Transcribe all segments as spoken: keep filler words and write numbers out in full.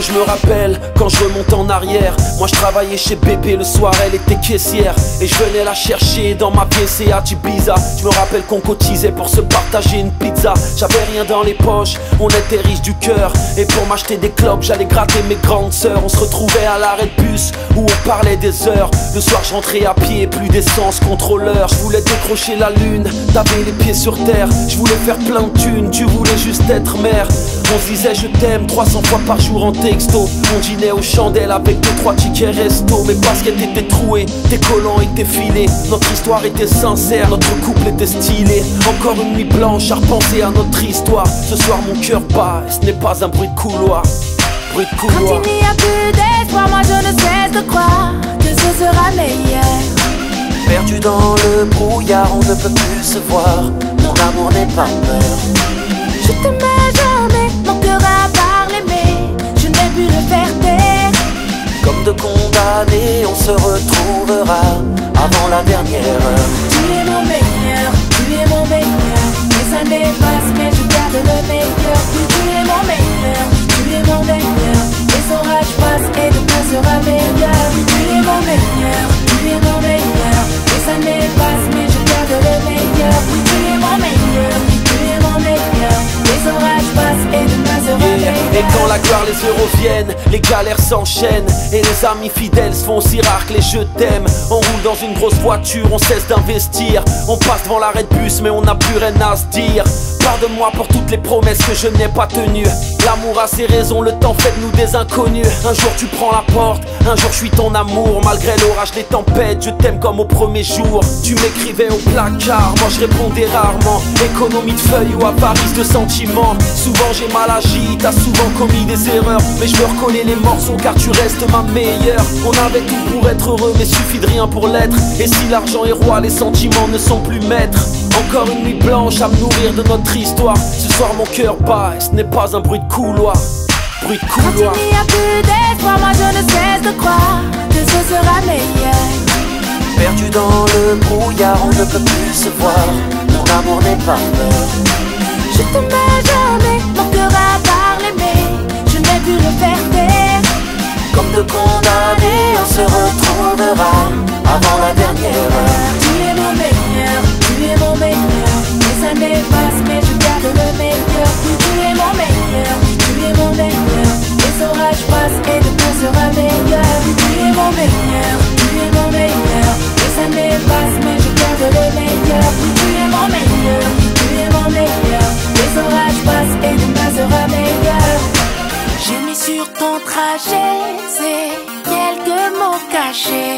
je me rappelle quand je remonte en arrière. Moi je travaillais chez Bébé le soir, elle était caissière. Et je venais la chercher dans ma pièce et à Ibiza. Je me rappelle qu'on cotisait pour se partager une pizza. J'avais rien dans les poches, on était riches du cœur. Et pour m'acheter des clopes, j'allais gratter mes grandes sœurs. On se retrouvait à l'arrêt de bus où on parlait des heures. Le soir je rentrais à pied, plus d'essence, contrôleur. Je voulais décrocher la lune, t'avais les pieds sur terre. Je voulais faire plein de thunes, tu voulais juste être mère. On se disait je t'aime trois cents fois par jour en texto. On dînait aux chandelles avec deux trois tickets resto. Mes baskets étaient trouées, tes collants étaient filés. Notre histoire était sincère, notre couple était stylé. Encore une nuit blanche à repenser à notre histoire. Ce soir mon cœur bat, et ce n'est pas un bruit de couloir. Bruit de couloir. Quand il n'y a plus d'espoir, moi je ne cesse de croire que ce sera meilleur. Perdu dans le brouillard, on ne peut plus se voir. Mon amour n'est pas peur. Je t'aimais jamais, mon cœur a parlé mais je n'ai pu le faire taire. Comme de condamnés, on se retrouvera avant la dernière heure. Tu es mon meilleur, tu es mon meilleur. Les années passent mais je garde le meilleur. Oui, tu es mon meilleur, tu es mon meilleur. Les orages passent et demain sera meilleur. Oui, tu es mon meilleur, tu es mon meilleur. Les années passent mais je garde le meilleur. Oui, tu es mon meilleur, oui, tu es mon meilleur. Les orages passent et demain sera meilleur. Et quand la gloire, les euros viennent, les galères s'enchaînent. Et les amis fidèles se font si rares que les je t'aime. On roule dans une grosse voiture, on cesse d'investir. On passe devant l'arrêt de bus mais on n'a plus rien à se dire. Pardonne-moi pour toutes les promesses que je n'ai pas tenues. L'amour a ses raisons, le temps fait de nous des inconnus. Un jour tu prends la porte, un jour je suis ton amour. Malgré l'orage, les tempêtes, je t'aime comme au premier jour. Tu m'écrivais au placard, moi je répondais rarement. Économie de feuilles ou avarice de sentiments. Souvent j'ai mal agi, t'as souvent commis des erreurs. Mais je veux recoller les morceaux car tu restes ma meilleure. On avait tout pour être heureux mais suffit de rien pour l'être. Et si l'argent est roi, les sentiments ne sont plus maîtres. Encore une nuit blanche à me nourrir de notre histoire. Ce soir mon cœur bat et ce n'est pas un bruit de couloir. Bruit de couloir. Quand il n'y a plus d'espoir, moi je ne cesse de croire que ce sera meilleur. Perdu dans le brouillard, on ne peut plus se voir. Mon amour n'est pas peur. Je t'aimais jamais, mon cœur a parlé mais je n'ai pu le faire taire. Comme de condamnés, on se retrouvera avant la dernière heure. Tu es mon meilleur, tu es mon meilleur. Les années passent mais je garde le meilleur. Oui, tu es mon meilleur, tu es mon meilleur. Les orages passent et demain sera meilleur. Oui, tu es mon meilleur, tu es mon meilleur. Les années passent mais je garde le meilleur. Oui, tu es mon meilleur, tu es mon meilleur. Les orages passent et demain sera meilleur. J'ai mis sur ton trajet ces quelques mots cachés.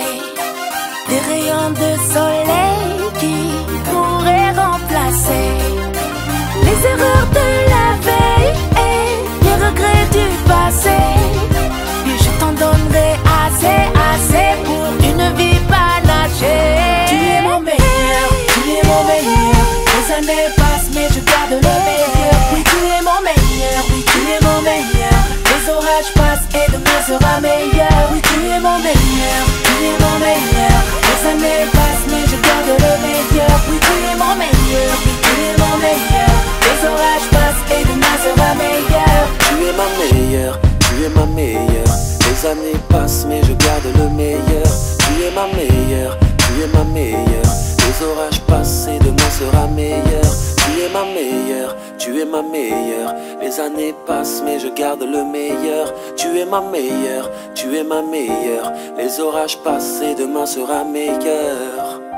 Des rayons de soleil qui pourraient remplacer les erreurs de la veille et les regrets du passé. Et je t'en donnerai assez, assez pour une vie panachée. Tu es mon meilleur, tu es mon meilleur. Les années passent mais je garde le meilleur. Oui, tu es mon meilleur, oui, tu es mon meilleur. Les orages passent et demain sera meilleur. Oui, tu es mon meilleur, tu es mon meilleur. Les années passent mais je garde le meilleur. Oui, tu es mon meilleur, oui, tu es mon meilleur. Les orages passent et demain sera meilleur. Tu es ma meilleure, tu es ma meilleure. Les années passent mais je garde le meilleur. Tu es ma meilleure, tu es ma meilleure. Les orages passent et demain sera meilleur. Tu es ma meilleure, tu es ma meilleure. Les années passent mais je garde le meilleur. Tu es ma meilleure, tu es ma meilleure. Les orages passent et demain sera meilleur.